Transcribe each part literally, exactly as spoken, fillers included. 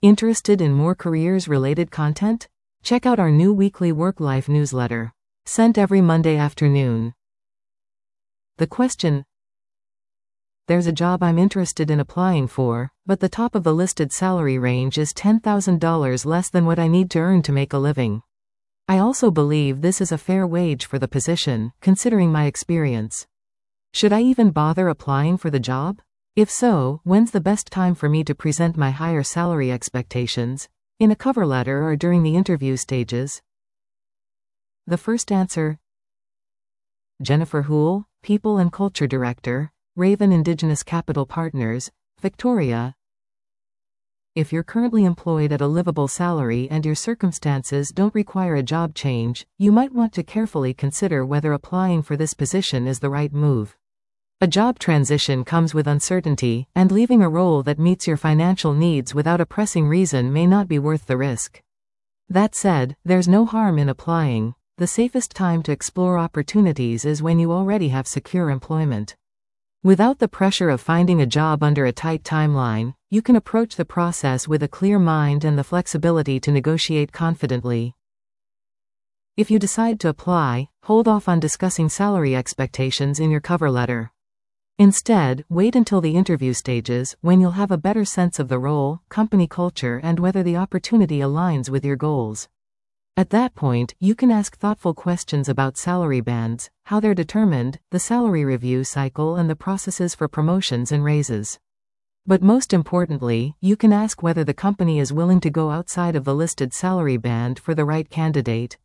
Interested in more careers-related content? Check out our new weekly work-life newsletter, sent every Monday afternoon. The question: there's a job I'm interested in applying for, but the top of the listed salary range is ten thousand dollars less than what I need to earn to make a living. I also believe this is a fair wage for the position, considering my experience. Should I even bother applying for the job? If so, when's the best time for me to present my higher salary expectations? In a cover letter or during the interview stages? The first answer: Jennifer Houle, People and Culture Director, Raven Indigenous Capital Partners, Victoria. If you're currently employed at a livable salary and your circumstances don't require a job change, you might want to carefully consider whether applying for this position is the right move. A job transition comes with uncertainty, and leaving a role that meets your financial needs without a pressing reason may not be worth the risk. That said, there's no harm in applying. The safest time to explore opportunities is when you already have secure employment. Without the pressure of finding a job under a tight timeline, you can approach the process with a clear mind and the flexibility to negotiate confidently. If you decide to apply, hold off on discussing salary expectations in your cover letter. Instead, wait until the interview stages, when you'll have a better sense of the role, company culture, and whether the opportunity aligns with your goals. At that point, you can ask thoughtful questions about salary bands, how they're determined, the salary review cycle, and the processes for promotions and raises. But most importantly, you can ask whether the company is willing to go outside of the listed salary band for the right candidate.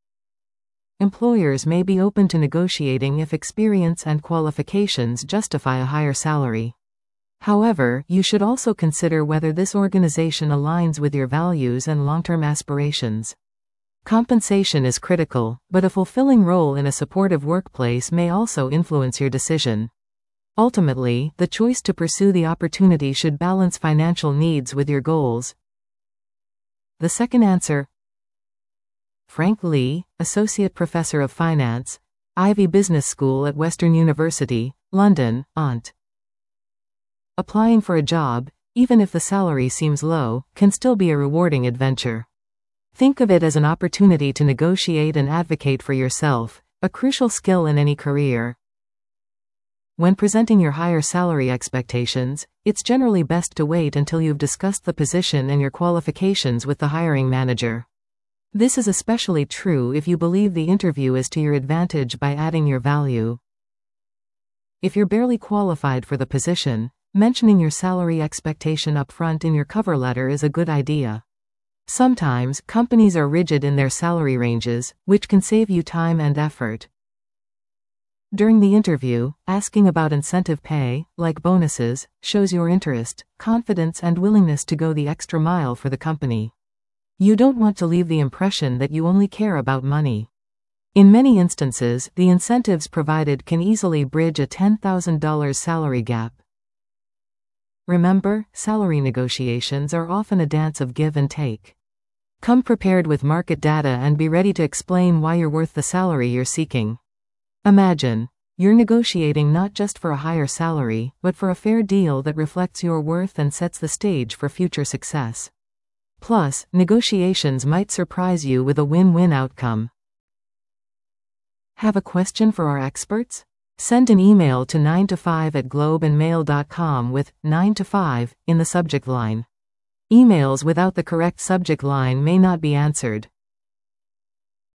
Employers may be open to negotiating if experience and qualifications justify a higher salary. However, you should also consider whether this organization aligns with your values and long-term aspirations. Compensation is critical, but a fulfilling role in a supportive workplace may also influence your decision. Ultimately, the choice to pursue the opportunity should balance financial needs with your goals. The second answer: Frank Lee, Associate Professor of Finance, Ivey Business School at Western University, London, O N T. Applying for a job, even if the salary seems low, can still be a rewarding adventure. Think of it as an opportunity to negotiate and advocate for yourself, a crucial skill in any career. When presenting your higher salary expectations, it's generally best to wait until you've discussed the position and your qualifications with the hiring manager. This is especially true if you believe the interview is to your advantage by adding your value. If you're barely qualified for the position, mentioning your salary expectation up front in your cover letter is a good idea. Sometimes, companies are rigid in their salary ranges, which can save you time and effort. During the interview, asking about incentive pay, like bonuses, shows your interest, confidence, and willingness to go the extra mile for the company. You don't want to leave the impression that you only care about money. In many instances, the incentives provided can easily bridge a ten thousand dollars salary gap. Remember, salary negotiations are often a dance of give and take. Come prepared with market data and be ready to explain why you're worth the salary you're seeking. Imagine, you're negotiating not just for a higher salary, but for a fair deal that reflects your worth and sets the stage for future success. Plus, negotiations might surprise you with a win-win outcome. Have a question for our experts? Send an email to nine to five at globe and mail dot com with nine to five in the subject line. Emails without the correct subject line may not be answered.